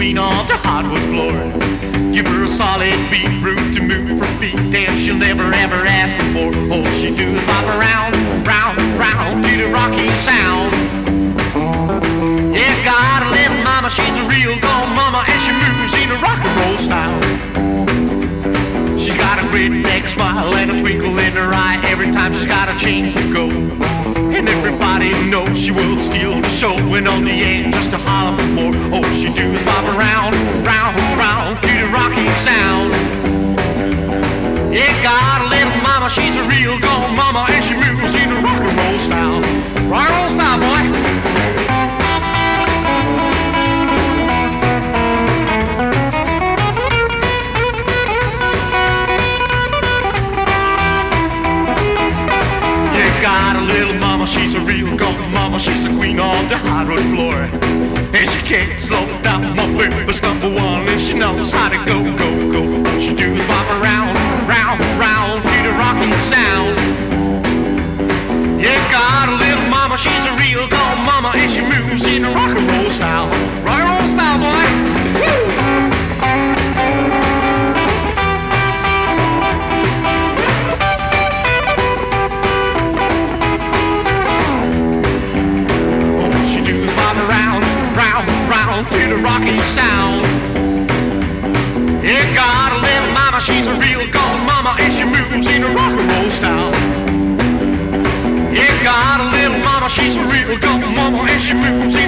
queen of the hardwood floor. Give her a solid beat, room to move her feet, and she'll never ever ask for more. All she do is bop around, round, round to the rocky sound. Yeah, got a little mama, she's a real gone mama, and she moves in a rock and roll style. She's got a great neck smile and a twinkle in her eye every time she's got a chance to go. And everybody knows she will steal the show, and on the end just to holler for more. All she do is bop around, round, round to the rocky sound. Yeah, got a little mama, she's a real gone mama, and she moves in a rock and roll style. Rock and roll style, boy. Got a little mama, she's a real gone mama, she's the queen of the hardwood floor. And she can't slow down, my baby's number one, and she knows how to go, go, go. All she do is bop around, round, round to the rocky sound. Yeah, got a little mama, she's a real gone mama, and she moves in a rock and roll style. Rock and roll style, boy. Woo! To the rocky sound. Yeah, got a little mama, she's a real gone mama, and she moves in a rock and roll style. Yeah, got a little mama, she's a real gone mama, and she moves